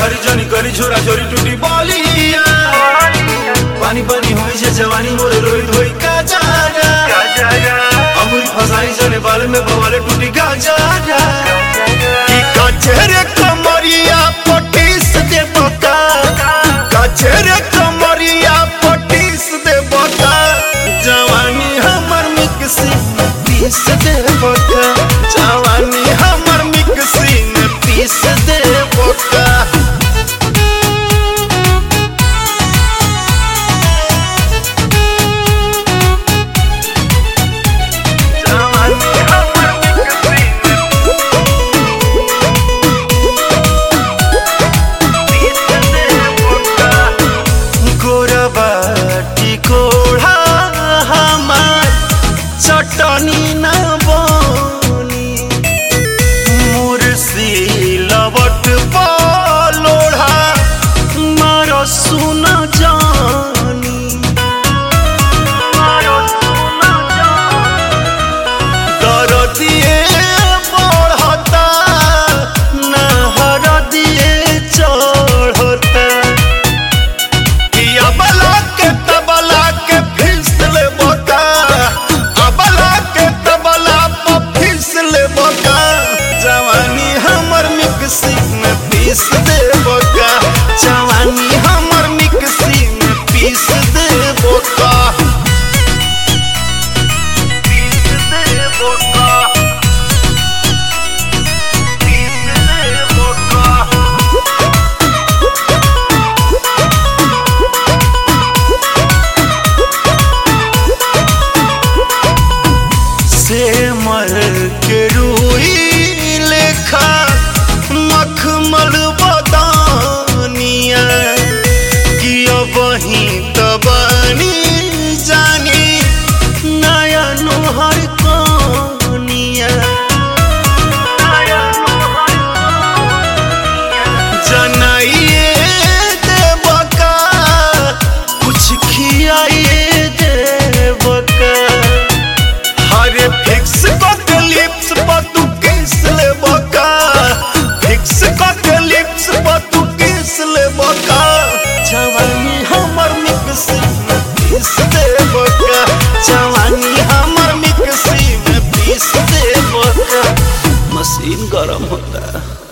घरी जनी करी छोरा छोरी टूटी बलिया पानी पानी होई छे जवानी मोरे रोहित होई काजारा अमूल फसाई जने बाल में बवाले टूटी गाजारा की कचरे कमरिया पटीस दे बता कचरे कमरिया पटीस दे बता जवानी हमर मिक्सी पीस दे बता जवानी हमर मिक्सी में पीस दे बता चटनी ना बनी मुर्सी लवट लोढ़ा मारो सुना जानी दरदिए बढ़ता नहर दिए चढ़ता अबला के तबला के फिसल बता अबला के तबला पर फिसल बता जवानी हमर मिक्सी में पीस दे बता जवानी हमर मिक्सी में पीस दे बता मर के रूई लेखा मखमल बदानिया कि वही तबनी जानी नया नोहर कनिया जनाइए देवका कुछ खियाइए देवका हरे फिक्स के लिप्स पर तू किस ले बका फिक्स के लिप्स पर तू किस ले बका जवानी हमर मिक्सी में पीस दे बका जवानी हमर मिक्सी में पीस दे बका मशीन गरम होता है।